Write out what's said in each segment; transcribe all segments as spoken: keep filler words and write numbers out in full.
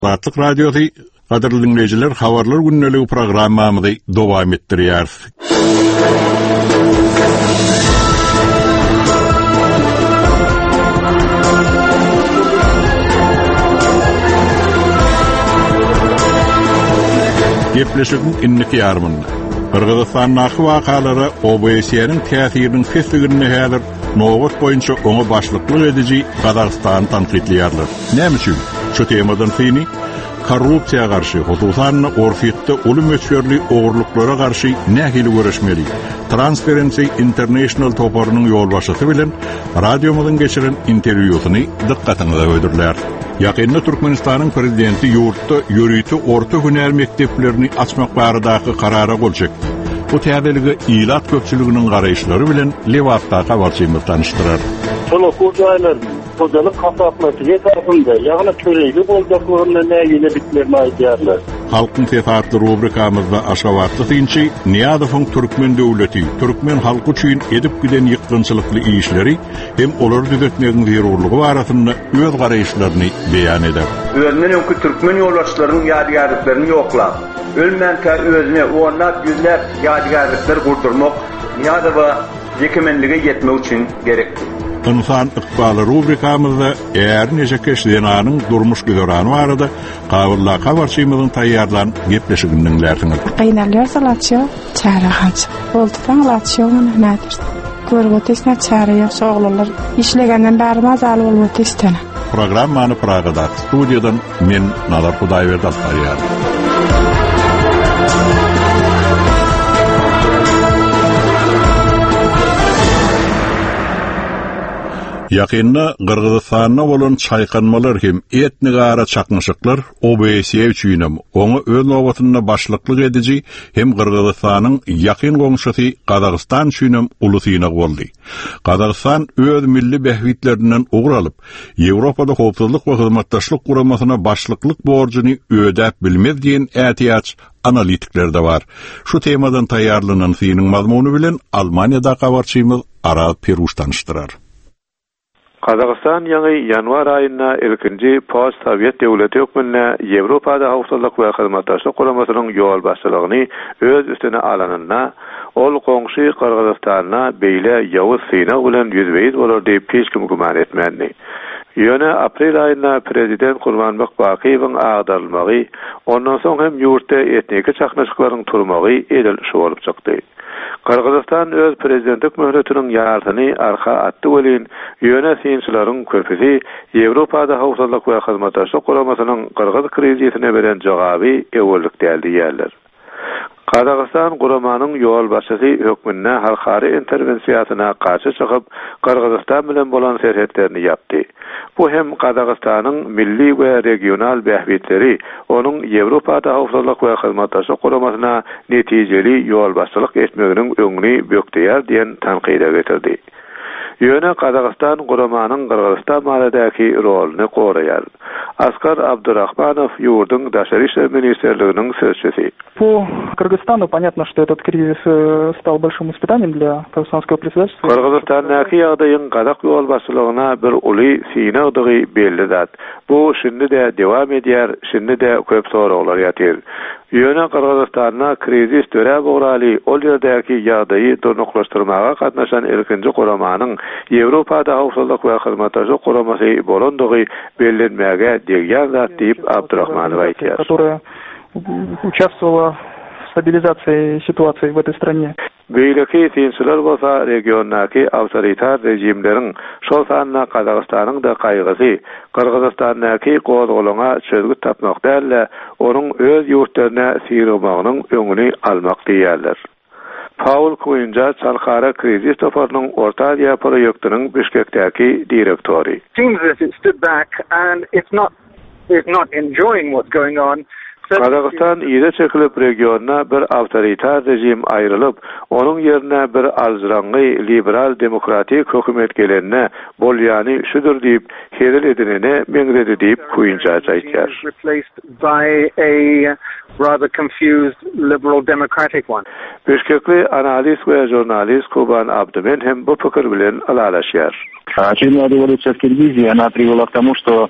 Atlık Radyo'da qadırlı dinleyiciler, havarlar günneliği programmamızı devam ettiriyor. Gepleşigin inniki yarmında. Kırgızistan nakı vakaları O B S'nin täsirinin kesligini häzir nowat boýunça oňa başlyklyk edici Kazakstany tanqidliýarlar. Näme üçin? Şu temadan syny korrupsiýa garşy, hususan orfiýetde uly möçberli ogurluklara garşy nähili görüşmeli. Transparency International toparynyň ýolbaşçysy bilen radiomyzyň geçiren interwýusyny dikkatiňize öýdürler. Ýakynda Türkmenistanyň prezidenti ýurtda ýörüýti orta hünär mekdeplerini açmak baradaky karara gol çekdi. Bu täzeligi ilat köpçüliginiň garaýşlary bilen Lewatda habarçymyz tanıştyrar. Şol kurdaýlar kojalyk hasapmatygy tarapynda ýagny töreýli boljaklaryna näýile bitlerini aýdýarlar. Halkyň tefatly rubrikamyzda Aşgabatly synçy Niýazowyň Türkmen döwleti, Türkmen halky üçin edip giden ýykdynçylykly işleri hem olary düzeltmegiň zerurlygy barasynda öz garaýşlaryny beýan eder. Özüne öňkü Türkmen ýolbaşçylarynyň ýadygärliklerini ýoklap, ölmänkä özüne onlap ýüzläp ýadygärlikler gurdurmak Niýazowa ýekemenlige ýetmek üçin gerekdir. Insan ykbaly rubrikamyzda eğer neje keşdenanyň durmuş güzerany barada gawurla habarçymyzyň taýýarlan gepleşiginiň lärtini. Gaýnalýar salatçy, çarahanç. Boldyň salatçy nädir? Görwetesine çara ýa oglanlar işlegenden bäri mazaly bolup ötesden. Programmany Pragada studiýadan men Nazar Hudaýberdi alýar. Ýakynda Kırgızstanyna bolan çaýkanmalar hem etnik ara çakmışyklar O B S üçin oňa öz nowatyna başlyklyk edici hem Kırgızstanyň ýakyn goňşusy Kazakystan üçin uly synak boldy. Kazakystan öz milli behwitlerinden uguralyp, Ýewropada howpsuzlyk we hyzmatdaşlyk guramasyna başlyklyk borjyny ödäp bilmez diýen ätiýaç analitikler de var. Şu temadan taýýarlanan synyň mazmuny bilen Almaniýada habarçymyz Arat Peruş tanıştyrar. Kazakistan ýa-ni ýanwar aýynda ilkinji post-Sowet döwleti hökmünde Ýewropada howpsuzlyk we hyzmatdaşlyk guramasynyň ýol başçylygyny öz üstüne alanyna, ol goňşy Kyrgyzstanyna beýle ýawuz syna bilen ýüzbeýiz bolar diýip hiç kim guman etmändi. Ýöne aprel aýynda prezident Gurbanbek Bakiýewiň agdarylmagy, ondan soň hem ýurtda etnik çaknaşyklaryň turmagy edil şu bolup çykdy. Kırgızistan öz prezidentlik möhretiniň ýartyny arka atdy welin ýöne synçylaryň köpüsi Ýewropada howpsuzlyk we hyzmatdaşlyk guramasynyň Kırgız krizisine beren jogaby ewellik däldi ýerler. Kazakystan guramanyň ýol başçysy hökmünde halkary interwensiýasyna garşy çykyp Kırgızstan bilen bolan serhetlerini ýapdy. Bu hem Kazakystanyň milli we regional behwitleri onuň Ýewropada howpsuzlyk we hyzmatdaşlyk guramasyna netijeli ýol başçylyk etmeginiň öňüni bökdýär diýen tanqida getirdi. Ýöne Kazakystan guramanyň Kırgızstan baradaky roluny goraýar. Askar Abdurrahmanow ýurdun daşary işler ministrliginiň sözçüsi. По Кыргызстану понятно, что этот кризис стал большим испытанием для казахстанского председательства. Kırgızstandaky ýagdaýyň Kazak ýol başçylygyna bir uly synagdygy belli zat. Bu şimdi de dewam edýär, şimdi de köp soraglar ýatyr. Ýöne Kırgızstanyna krizis dörä boraly ol ýerdäki ýagdaýy durnuklaşdyrmaga gatnaşan ilkinji guramanyň Ýewropada howpsuzlyk we hyzmatdaşlyk guramasy bolandygy bellenmäge degýär zat diýip Abdurrahmanow aýtýar. Которая участвовала в стабилизации ситуации в этой стране. Beýleki synçylar bolsa regiondaky awtoritar rejimleriň şol sanyna Kazakystanyň da kaýgysy, Kyrgyzstandaky gozgulaňa çözgü tapmak dälle, onuň öz ýurtlaryna syrgymagynyň öňüni almak diýerler. Paul Kuyunca Çalkara krizis toparynyň orta Aziýa proýektiniň Bişkekdäki direktori. Seems that it stood back and it's not it's not enjoying what's going on. Kazakystan ýere çekilip regionna bir awtoritar rejim aýrylyp, onuň ýerine bir alzyrangy liberal demokratik hökümet gelenine bolýany şudur diýip herel edinine meňredi diýip Kuyunca aýtýar. Replaced by a rather confused liberal democratic one. Bişkekli analist we jurnalist Kuban Abdumen hem bu pikir bilen alalaşýar. Очередная революция в Киргизии, она привела к тому, что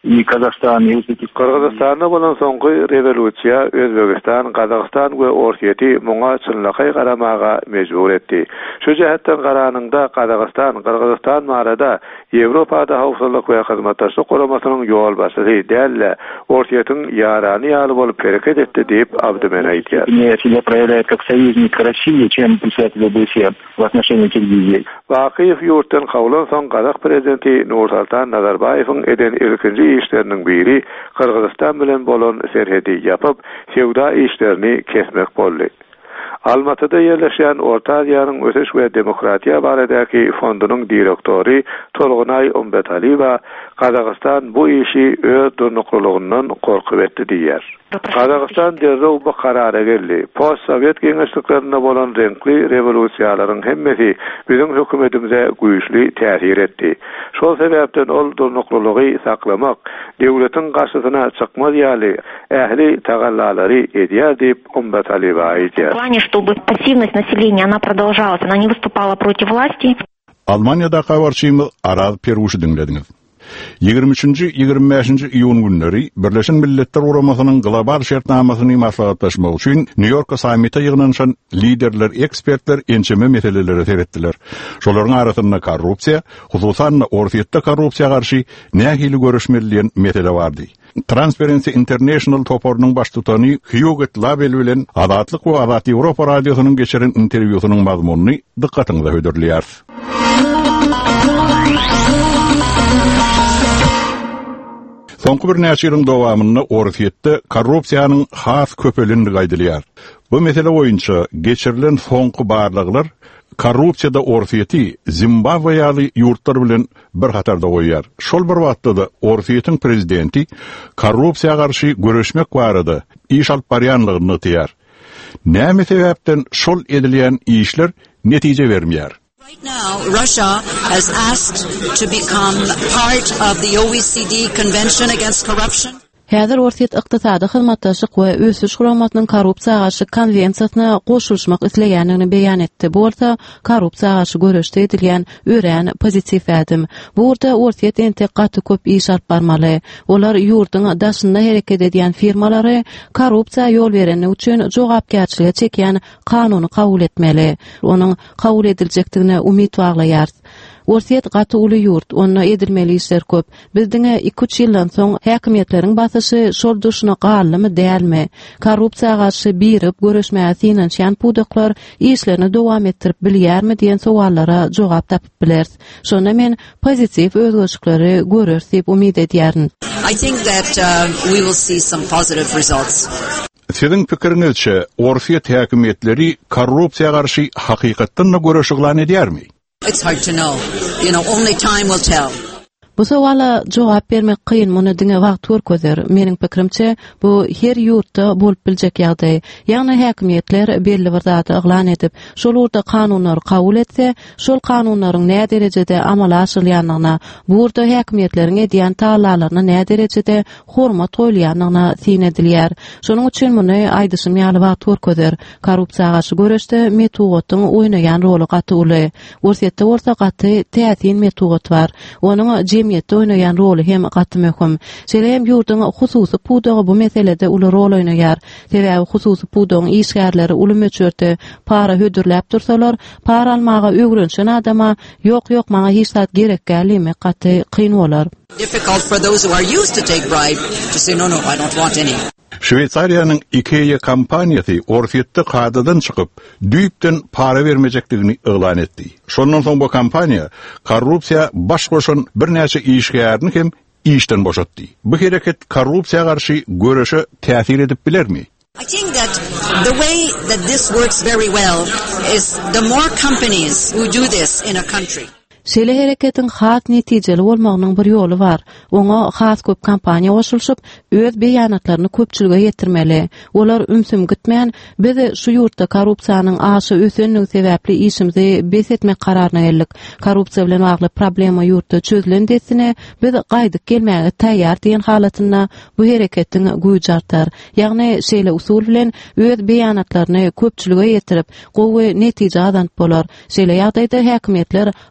и Казахстан, и Узбекistan. Kırgızstanda bolan soňky rewolusiýa Özbegistan, Kazakystan we Orsiýety muňa çynlakay garamaga mejbur etdi. Şu jähetden garanyňda Kazakystan, Kırgızstan marada Ýewropada howpsuzlyk we hyzmatdaşlyk goramasynyň ýol başlady dälle Orsiýetyň ýarany ýaly bolup hereket etdi diýip Abdymen aýtýar. Не себя проявляет как союзник России, чем представитель ОБСЕ в отношении Киргизии. Waqif ýurtdan howlan soň Kazak prezidenti Nursultan Nazarbayewiň eden ilkinji işleriniň biri Kırgızstan bilen bolan serhedi ýapyp, sewda işlerini kesmek boldy. Almatyda ýerleşen Orta Aziýanyň ösüş we demokratiýa baradaky fondunyň direktori Tolgunay Umbetaliwa Kazakystan bu işi öz durnuklylygyndan korkup etdi diýer. Kazakystan derrew bu karara geldi. Post-Sowet geňeşliklerinde bolan renkli rewolusiýalaryň hemmesi biziň hökümetimize güýçli täsir etdi. Şol sebäpden ol durnuklylygy saklamak, döwletiň garşysyna çykmaz ýaly ähli tagallalary edýär diýip Umbetaliwa aýtýar. В плане, чтобы пассивность населения, она продолжалась, она не выступала против власти. Almanya'da habarçymyz Araz Peruşy dinlediňiz. ýygrimi üçinji ýygrimi beşinji iýun günleri Birleşen Milletler Uramasynyň global şertnamasyny maslahatlaşmak üçin New York sammita ýygnanşan liderler, ekspertler ençeme meseleleri seretdiler. Şolaryň arasynda korrupsiýa, hususan Orsiýetde korrupsiýa garşy nähili görüşmeliýän mesele bardy. Transparency International toporunyň baş tutany Hugo Label bilen Adatlyk we Adat Ýewropa radiosynyň geçiren interwýusynyň mazmunyny dikkatiňize höderliýär. Soňky bir näçe ýylyň dowamynda Orsiýetde korrupsiýanyň has köpelindigi aýdylýar. Bu mesele boýunça geçirilen soňky barlyklar korrupsiýada Orsiýeti Zimbabwe ýaly ýurtlar bilen bir hatarda goýýar. Şol bir wagtda Orsiýetiň prezidenti korrupsiýa garşy görüşmek barada iş alyp barýanlygyny aýtýar. Näme sebäpden şol edilýän işler netije bermeýär? Right now, Russia has asked to become part of the O E C D Convention Against Corruption. Häzir Orsiýet ykdysady hyzmatdaşlyk we ösüş guramatynyň korrupsiýa garşy konvensiýasyna goşulmak isleýändigini beýan etdi. Bu orta korrupsiýa garşy görüşde edilýän ören pozitiw ädim. Bu orta Orsiýet ente gaty köp iş alyp barmaly. Olar ýurtyň daşynda hereket edýän firmalary korrupsiýa ýol bereni üçin jogapkärçiliге çekýän kanuny kabul etmeli. Onuň kabul ediljekdigine umyt baglaýar. Orsiýet gaty uly ýurt, onda edilmeli işler köp. Bizdiňe iki üç ýyldan soň häkimetleriň basyşy şol duşuna gallymy dälmi? Korrupsiýa garşy birip görüşmäge synançan pudaklar işlerini dowam etdirip bilýärmi diýen sowallara jogap tapyp biler. Şonda men pozitiw özgörüşleri görür diýip umyt edýärin. I think that uh, we will see some positive results. Siziň pikiriňizçe Orsiýet häkimetleri korrupsiýa garşy hakykatdan görüşiglan edýärmi? It's hard to know. You know, only time will tell. Bu sowala jogap bermek kıyın, muny diňe wagt görkezler. Meniň pikirimçe bu her ýurtda bolup biljek ýagdaý. Ýagny häkimetler belli bir zady eglan edip, şol urda kanunlary kabul etse, şol kanunlaryň näme derejede amala aşyrylýanlygyna, bu urda häkimetleriň edýän taýlalaryna näme derejede hormat goýulýanlygyna syn edilýär. Şonuň üçin muny aýdyşym ýaly wagt görkezler. Korrupsiýa garşy görüşde metodyň oýnaýan roli gaty uly. Orsiýetde orta gaty täsin metod bar. Onuň jemgyýetde oýnaýan roli hem gaty möhüm. Şeýle ýurtyň hususy pudagy bu meselede uly rol oýnaýar. Sebäbi hususy pudagyň işgärleri uly möçürde para hödürläp dursalar, para almaga öwrenşen adama ýok ýok maňa hiç zat gerek gelýärmi gaty kyn bolar. Difficult for those who are used to take bribe to say no no I don't want any. Şweýçariýanyň IKEA kompaniýasy Orsiýetde kadadan çykyp, düýpden para bermejekdigini elan etdi. Şondan soň bu kompaniýa korrupsiýa baş goşan bir näçe işgärni hem işden boşatdy. Bu hereket korrupsiýa garşy görüşe täsir edip bilermi? I think that the way that this works very well is the more companies who do this in a country. Şeýle hereketiň hat netijeli bolmagynyň bir ýoly bar. Oňa has köp kampaniýa goşulşyp, öz beýanatlaryny köpçülige ýetirmeli. Olar ümsüm gitmän, biz şu ýurtda korrupsiýanyň aşy ösenligi sebäpli işimizi besetmek kararyna geldik. Korrupsiýa bilen bagly problema ýurtda çözülen desine biz gaýdyk gelmäge taýýar diýen halatynda bu hereketiň güýji artar. Ýagny şeýle usul bilen öz beýanatlaryny köpçülige ýetirip, gowy netije azanp bolar. Şeýle ýagdaýda häkimetler has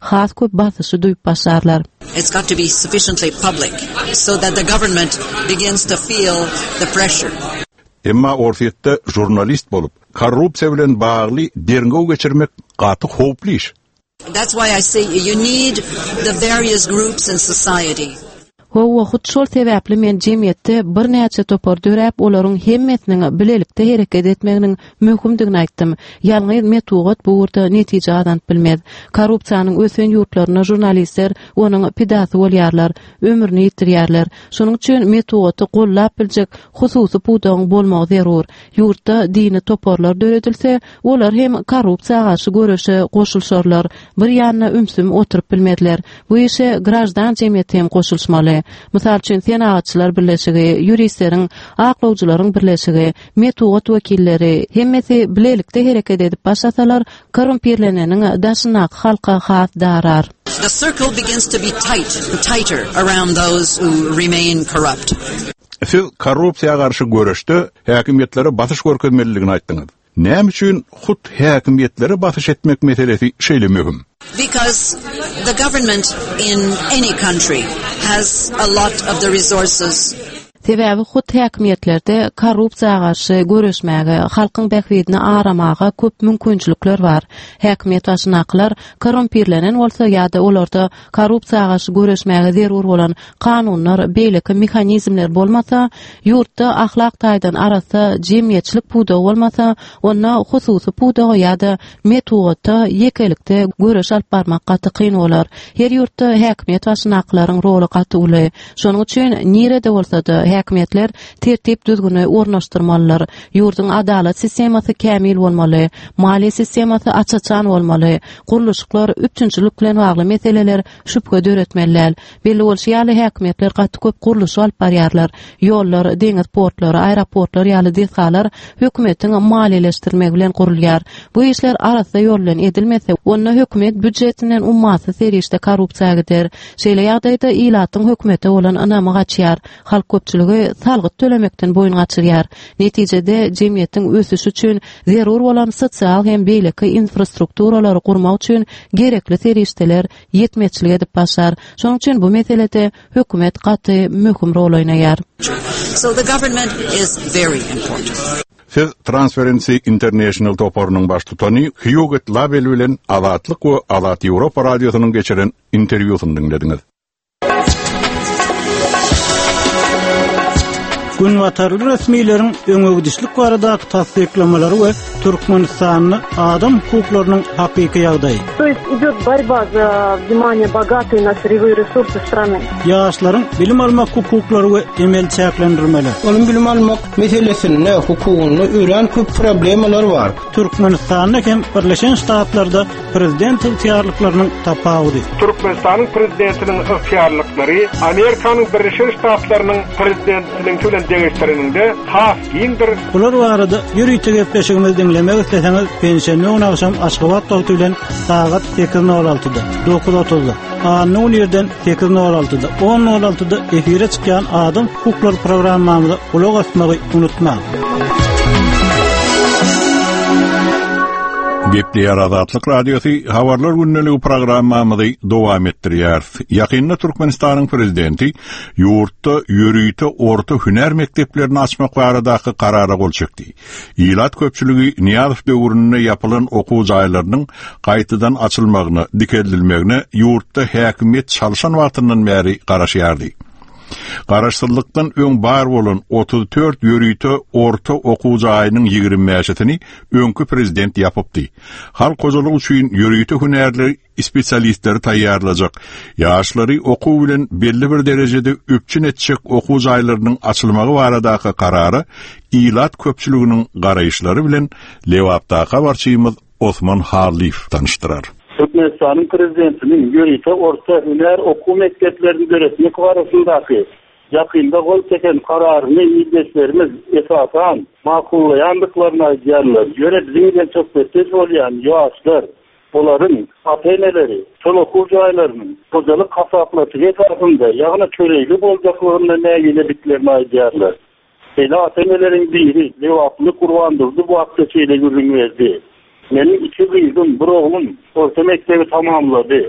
köp basyşy duýup başarlar. It's got to be sufficiently public so that the government begins to feel the pressure. Emma orfiýetde jurnalist bolup, korrupsiýa bilen bagly derňew geçirmek gaty howply iş. That's why I say you need the various groups in society. O wagt şol sebäpli men jemgyýetde bir näçe topar döräp olaryň hemmetiniň bilelikde hereket etmeginiň möhümdigini aýtdym. Ýalňy metodat bu urda netije adan bilmez. Korrupsiýanyň ösen ýurtlaryna jurnalistler onuň pidasy bolýarlar, ömürni ýitirýärler. Şonuň üçin metodaty gollap biljek hususy pudaň bolmagy zerur. Ýurtda dini toparlar döredilse, olar hem korrupsiýaga garşy görüşe goşulşarlar. Bir ýanyna ümsüm oturup bilmediler. Bu işe grajdan jemgyýet hem goşulmaly. Mysal üçin senatçylar birleşigi, ýuristleriň, aklawjylaryň birleşigi, metodat wekilleri hemmesi bilelikde hereket edip başlasalar, korrumpirleneniň daşyna halka has darar. The circle begins to be tight, tighter around those who remain corrupt. Siz korrupsiýaga garşy görüşde häkimetlere batyş görkezmeliligini aýtdyňyz. Näme üçin hut häkimetlere batyş etmek meselesi şeýle möhüm? Because the government in any country has a lot of the resources. Sebäbi hut häkimetlerde korrupsiýaga garşy görüşmäge, halkyň bähwidini aramaga köp mümkinçilikler bar. Häkimet başynaklar korrumpirlenen bolsa ýa-da olarda korrupsiýaga garşy görüşmäge zerur bolan kanunlar, beýleki mexanizmler bolmasa, ýurtda ahlak taýdan arasa jemgyýetçilik puda bolmasa, onda hususy puda ýa-da metodatda ýekelikde görüş alyp barmak gaty kyn bolar. Her ýurtda häkimet başynaklaryň roli gaty uly. Şonuň üçin nirede bolsa-da häkimetler tertip düzgüni ornaşdyrmalylar. Ýurduň adalet sistemasy kämil bolmaly, maliýe sistemasy açaçan bolmaly. Guruluşlar, üçünçilik bilen bagly meseleler şüphe döretmeliler. Belli bolýarly häkimetler gaty köp guruluş alyp barýarlar. Ýollar, deňiz portlary, aeroportlar ýaly desalar hökümetiň maliýeleşdirmek bilen gurulýar. Bu işler arasynda ýol bilen edilmese, onda hökümet büdjetinden ummasy serişde korrupsiýa gider. Şeýle ýagdaýda ilatyň hökümete bolan anamy gaçýar. Halk köpçüligi salgyt tölemekden boyun gaçyrýar. Netijede jemgyýetiň ösüşi üçin zerur bolan sosial hem beýleki infrastrukturalary gurmak üçin gerekli serişdeler ýetmekçilik edip başar. Şonuň üçin bu meselede hökümet gaty möhüm rol oýnaýar. So the government is very important. Siz Transparency International toparynyň baş tutany Hugo Label bilen Alatlyk we Alat Ýewropa radiosynyň geçiren interwýusyny dinlediňiz. Günwatarly resmiýlerin öňegidişlik baradaky tasdiklemeleri we Türkmenistanyň adam hukuklarynyň hakyky ýagdaýy. То есть идёт борьба за внимание богатой на сырьевые ресурсы страны. Ýaşlaryň bilim almak hukuklary we emel çäklendirmeler. Onuň bilim almak meselesinde hukugyny öýren köp problemler bar. Türkmenistanyň hem Birleşen Ştatlarda prezident ýarlyklarynyň tapawudy. Türkmenistanyň prezidentiniň ýarlyklary Amerikanyň Birleşen Ştatlarynyň prezidentiniň bilen deňeşdirilende has giňdir. Bular barada ýürüýte gepleşigimiz dinlemek isteseňiz pensiýanyň akşam Aşgabat wagty bilen saat sekiz nol altıda dokuz otuzda Anny ýerden sekiz nol altıda on nol altıda efire çykan adam hukuklary programmamyza ulak asmagy unutma. Gepleýär Azatlyk Radiosy habarlar günneligi programmamyzy dowam etdirýär. Ýakynda Türkmenistanyň prezidenti ýurtda ýürüýte orta hüner mekdeplerini açmak baradaky karara gol çekdi. Ýylat köpçüligi Niýazow döwründe ýapylan okuw jaýlarynyň gaýtadan açylmagyna dikeldilmegine ýurtda häkimet çalşan wagtyndan bäri garaşýardy. Garaşsızlykdan öň bar bolan otuz dört ýürüýte orta okuw jaýynyň ýygrimi mäşetini öňkü prezident ýapypdy. Halk gojalygy üçin ýürüýte hünerli spesialistleri taýýarlajak. Ýaşlary okuw bilen belli bir derejede öpçün etjek okuw jaýlarynyň açylmagy baradaky karary ýylat köpçüliginiň garaýşlary bilen Lewapda habarçymyz Osman Harliýew tanışdyrar. Türkmenistanyň prezidentiniň ýürüýte orta hüner okuw mekdeplerini döretmek barasyndaky ýakynda gol çeken kararyny ýetmişlerimiz esasan makullaýandyklaryna aýdýarlar. Ýöne biziň bilen çok betez bolýan ýaşlar, olaryň ata-eneleri, şol okuw jaýlarynyň gojalyk kasaplatygy tarapynda ýagna köreýli boljaklygyna näýile bitlerini aýdýarlar. Şeýle ata-eneleriň biri Lewaply gurbandyrdy bu hakda şeýle görünýärdi. Menin iki kızım, bir oğlum orta mektebi tamamladı.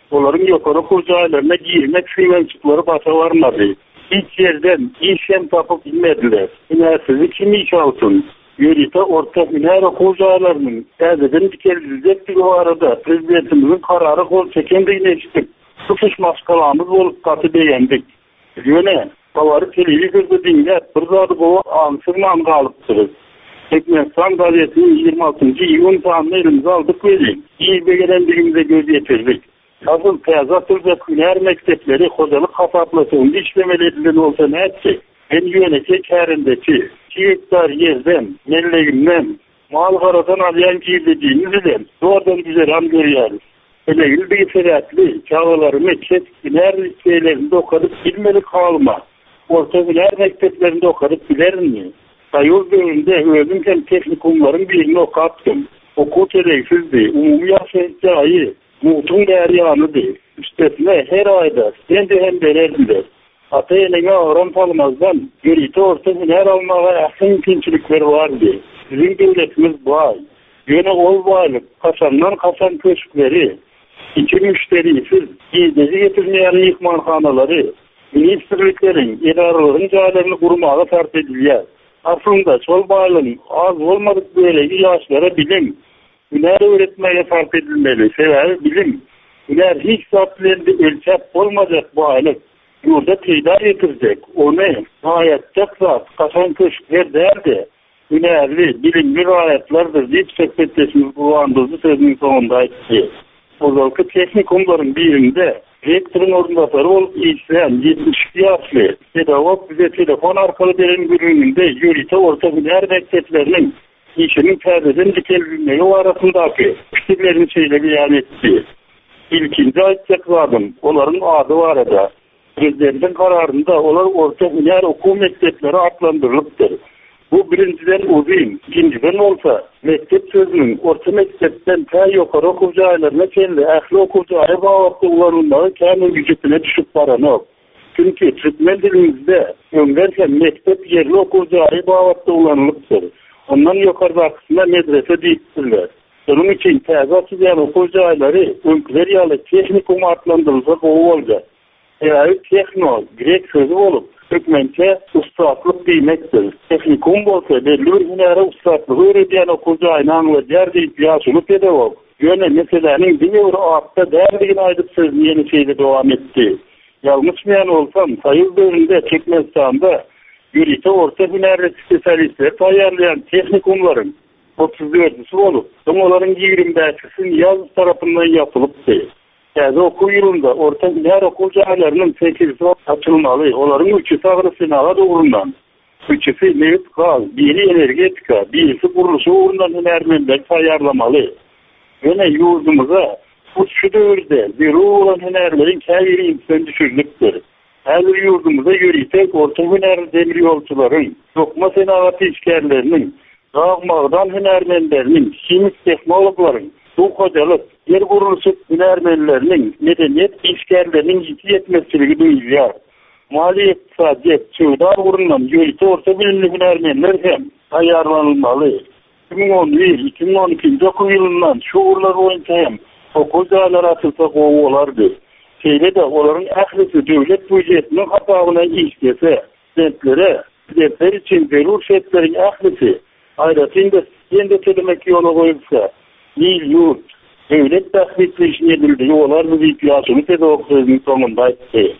Onların yukarı kurcaylarına girmek finansçıkları başa varmadı. Hiç yerden iş hem tapıp bilmediler. Üniversitesi kim iş alsın? Yörite orta hüner kurcaylarının tezeden dikeldilecek bir o arada prezidentimizin kararı kol çekendiğini eşittik. Sıfış maskalamız olup katı beğendik. Yöne, bavarı televizörde dinleyip bir zadı bu ansırman kalıptırız. Tekmenistan gazetinin yirmi altıncı iyun tanını elimize aldık verdik. İyi beğenendiğimize göz getirdik. Asıl tezat olacak hüner mektepleri hocalık hasaplasında işlemelerinden olsa ne edecek? Ben yönete kârindeki iki hektar yerden, melleğinden, mal karadan alayan girdiğimiz ile doğrudan güzel an görüyoruz. Eleğil bir feratli çağaları meçhet hüner şeylerinde okudup bilmeli kalma. Orta hüner mekteplerinde okudup biler mi? Sayıl bölümünde özümken teknikumların birini okattım. Oku teleksizdi, umumi yaşayacağıyı, muhtun deryanıdı. Üstesine her ayda sen de hem verirdiler. Ata eline ağıran tanımazdan görüntü orta hüner almaya ahsen mümkünçülükleri vardı. Bizim devletimiz bay. Yöne ol varlık, kasandan kasan köşkleri, iki müşterisiz, gizleci getirmeyen yıkmanhanaları, ministerliklerin, idarelerin cahillerini kurmaya sarf ediliyor. Aslında çol bağlının az olmadık böyle yaşlara bilim, hüner öğretmeye sarf edilmeli, sebebi bilim. Hüner hiç zatlarında ölçep olmayacak bu aylık. Yurda teydar getirecek. O ne? Ayetcek zat, kasan köşkler derdi. Hünerli, bilimli ayetlerdir deyip sekretesimiz kullandığımız sözünün sonunda etti. Özellikle teknikumların birinde rektörün orundakları olup işleyen yetmiş iki yaşlı pedagog bize telefon arkalı veren bölümünde yörite orta hüner mekteplerinin işinin perdeden dikelbilmeyi o arasındaki fikirlerini şeyle beyan etti. İlkinci ayetcek zadım, onların adı var arada. Prezidentin kararında onlar orta hüner okul mektepleri adlandırılıptır. Bu birinciden uzun, ikinciden olsa mektep sözünün orta mektepten ta yukarı okuyucu aylarına kendi ahli okuyucu ayı bağlıklı kullanılmağı kendi vücuduna düşüp varanı. Çünkü Türkmen dilimizde önlerken mektep yerli okuyucu ayı bağlıklı kullanılıptır. Ondan yukarıda kısmına medrese deyiptirler. Onun için tezasız yani okuyucu ayları önküler yalı teknikum adlandırılacak o olacak. Eğer tekno, Grek sözü olup Türkmençe ustaatlık demektir. Teknikum olsa belli bir hünere ustaatlık öğretiyen okuyucu ayını anlayacak deyip yaşını pedagog. Yöne meselenin bir euro altta derdiğin aydık sözünü yeni şeyle devam etti. Yanlışmayan olsam sayıl bölümünde Türkmenistan'da yürüte orta hünerli spesyalistler ayarlayan teknikumların otuz dördüsü olup onların yirmi beşisinin yaz tarafından yapılıp değil. Yani okul yılında orta hüner okuyucu aylarının sekizisi açılmalı. Onların üçüsü ağrı sınava doğrundan. Üçüsü mevcut kal, biri energetika, birisi kuruluşu uğrundan hünermenler ayarlamalı. Yine yurdumuza bu şu dövrde bir olan hünerlerin kâviri insan düşürlüktür. Her yurdumuza yürüyecek orta hüner demir yolcuların, dokma senavatı işgerlerinin, dağmağdan hünermenlerinin, kimik teknologların, bu kocalık, yer kuruluşu hünermenlerinin, medeniyet işgerlerinin ciddi yetmezçiliği duyuluyor. Mali iktisadiyet, çığdar uğrundan yürüyte orta bilimli hünermenler hem ayarlanılmalı. iki bin on bir iki bin on iki okul yılından şu uğurlar boyunca hem okul dağları atılsa kovu olardı. Şeyle de onların ahlisi devlet bücretinin hatağına işlese, dentlere, dentler için belur şetlerin ahlisi, ayrıca kendi telemek yolu koyulsa, Nil yurt, devlet tahmitli işin edildiği olardı deyip yaşını pedagog sözünün sonunda etti.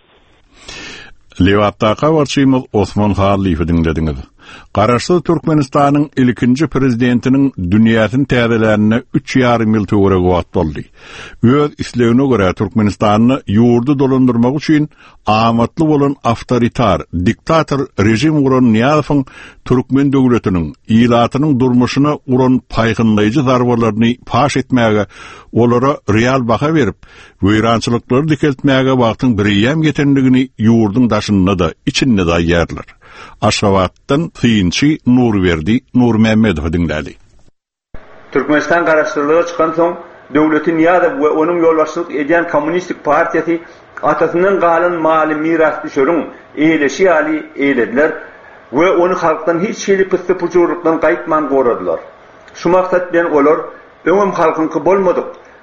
Livattaka varçıyımız Osman Harlif'i dinlediniz. Qaraşlı Türkmenistan'ın ilkinci prezidentinin dünyasının täzelerine üç yarım yıl töwere wagt boldy. Öz islegine göre Türkmenistan'ı yurdu dolandırmak için amatlı bolan avtoritar, diktator rejim uran Niyazowyň Türkmen döwletiniň ilatynyň durmuşyna uran paýgyndaýjy zarbarlaryny paş etmäge, olara real baha berip, wýrançylykları dikeltmäge wagtyň birýem ýetendigini yurdun daşynda da içinde de ýerler. Aşgabat'tan Tıyınçı Nurverdi Nur Mehmedov dinledi. Türkmenistan garaşdyrlygy çykan soň döwleti Niyazow we onuň ýolbaşçylyk edýän Kommunistik partiýasy atasynyň galyn maly miras düşürüň eýleşi ýaly eýlediler we onu halkdan hiç şeýle pysty-pujurlukdan gaýtman goradylar. Şu maksat bilen olar öňüm halkyňky bolmadyk,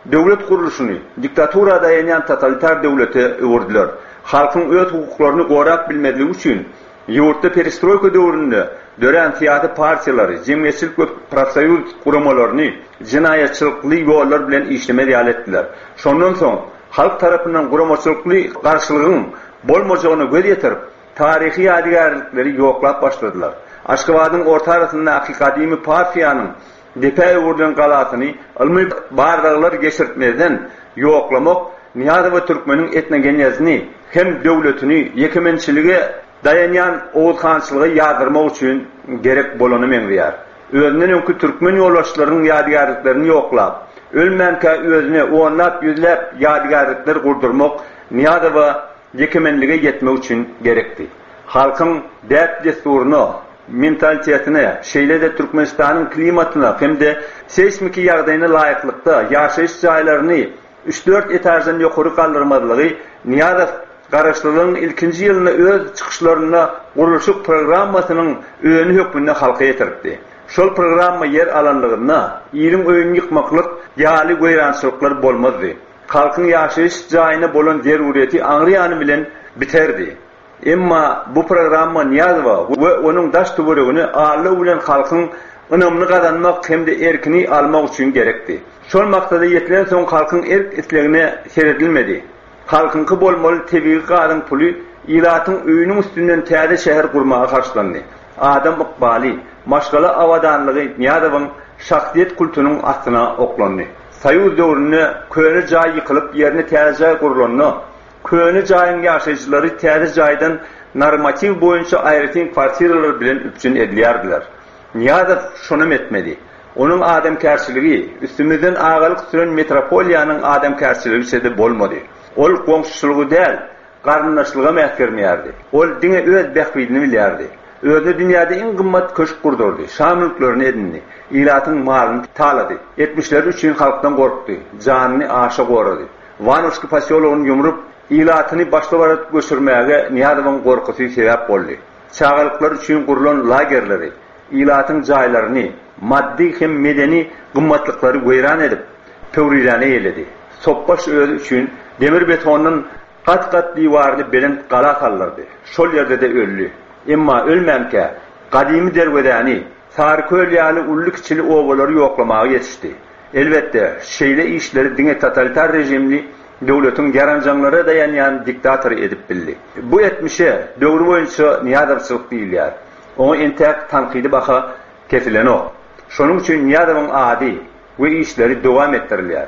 döwlet guruluşyny diktatura dayanyan totalitar döwlete öwürdiler. Halkyň öz hukuklaryny gorap bilmedigi üçin ýurtda perestroyka döwründe dören siyasi partiýalary, jemgyýetçilik we profsoýuz guramalaryny jinayetçilikli ýollar bilen işleme real etdiler. Şondan soň halk tarapyndan guramaçylykly garşylygyň bolmajagyny göz ýetirip, tarihi ýadigarlykları ýoklap başladylar. Aşgabatyň orta arasynda hakykatimi partiýanyň depe öwürden galatyny ilmi bardaglar geçirtmeden ýoklamak Niýazow Türkmeniň etnogenezini hem döwletini ýekemençiligi dayanyan oğuzhançılığı yadırmak üçün gerek bolany meňzeýär. Özünden öňkü türkmen ýolbaşçylarynyň ýadigarlyklaryny ýoklap, ölmänkä özüne onlap ýüzläp ýadigarlyklar gurdurmak Niýazowa ýekemenlige ýetmek üçün gerekdi. Halkyň däp desturuny, mentalitetini, şeýle-de Türkmenistanyň klimatyna hem-de seismik ýagdaýyna laýyklykda ýaşaýyş jaýlaryny üç dört etajdan ýokary kaldyrmadlygy Niýazow garaşlylığın ilkinci ýylyna öz çykyşlaryna guruluşyk programmasynyň öňü hökmünde halka ýetirdi. Şol programma yer alanlygyna ýylyň öýünü ýykmaklyk ýaly goýrançylyklar bolmazdy. Halkyň ýaşaýyş jaýyna bolan zerureti aňrýany bilen biterdi. Emma bu programma Niýazowa we onuň daş töweregini aly bilen halkyň ynamyny gazanmak hem-de erkini almak üçin gerekdi. Şol maksada ýetilen soň halkyň erk islegine seredilmedi. Halkynky bolmaly tebii gadyň puly ýylatyň öýüniň üstünden täze şäher gurmaga karşylandy. Adam ykbaly, maşgala awadanlygy Niýazowyň şahsiýet kulturynyň astyna oklandy. Soýuz döwründe köne jaý ýykylyp ýerine täze gurulandy. Köne jaýyň ýaşaýjylary täze jaýdan normativ boýunça aýrytyn kwartiralar bilen üpjün edilýärdiler. Niýazow şonu etmedi. Onuň adamkärçiligi üstümizden agalyk süren metropoliýanyň adamkärçiligi sede bolmady. Ol komşuçylygy däl, garyndaşlyga mähkermeýärdi. Ol diňe öz bähbidini bilýärdi. Özüne dünýäde iň gymmat köşk gurdurdy, şamylyklarını edindi, ýylatyň malyny talady. Etmişler üçin halkdan gorkdy, janyny aşa gorady. Vanovski pasyologyny ýumrup, ýylatyny başlap göçürmäge Niýazowyň gorkusy sebäp boldy. Çağalyklar üçin gurulan lagerleri, ýylatyň jaýlaryny maddi hem medeni gymmatlyklary goýran edip, töwrirane ýeledi. Sopbaş özü üçin demir betonyň kat-kat diýwaryny belen gala sallardy. Şol ýerde de öldü. Emma ölmänkä gadymy derwedäni, sarköl ýaly ulluk içili ogalary ýoklamaga ýetişdi. Elbetde şeýle işleri diňe totalitar rejimli döwletiň yaranjanlary dayanýan diktator edip bildi. Bu etmişe döwrü boýunça Niýazowçylyk diýilýär. Oňa entäk tanqidi baha kesilen o. Şonuň üçin Niýazowyň ady we işleri dowam etdirilýär.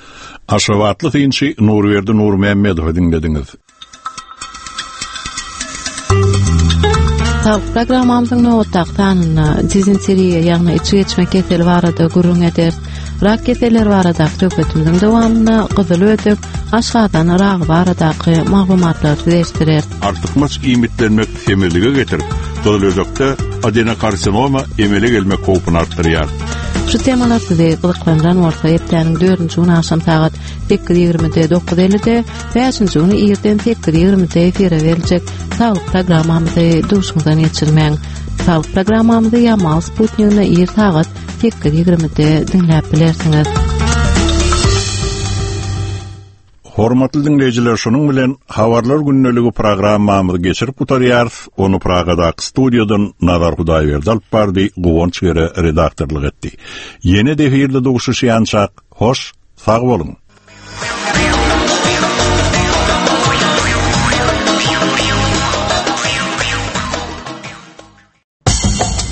Aşgabatly synçy Nurberdi Nurmemmedow dinlediňiz. Tav programamyzyň nowatdan dizinteriýa ýagny içi geçmek keseli barada gurrun eder. Rak keseler barada söhbetimiziň dowamyna gyzyl ötüp, aşgadan rak baradaky maglumatlar diýerler. Artykmaç iýmitlenmek semirlige getirip, dolayjykda adenokarsinoma emele gelmek howpuny artdyrýar. Şu temalar size gyzyklanýan bolsa, ýetmäniň dördünji güni akşam saat sekiz ýigrimide dokuz ellide, beşinji güni ýerden sekiz ýigrimide efire beriljek saglyk programmamyzy duşuňdan geçirmäň. Saglyk programmamyzy ýamal Sputnik'ne ýer saat sekiz ýigrimide dinläp bilersiňiz. Hormatly dinleyijiler, şonuň bilen Habarlar günneligi programmamyzy geçirip gutarýar. Onu Pragadaky studiýadan Nazar Hudaýberdi alyp bardy, Gowonç gere redaktorlyk etdi. Ýene de efirde duşuşýançak, hoş, sag bolun.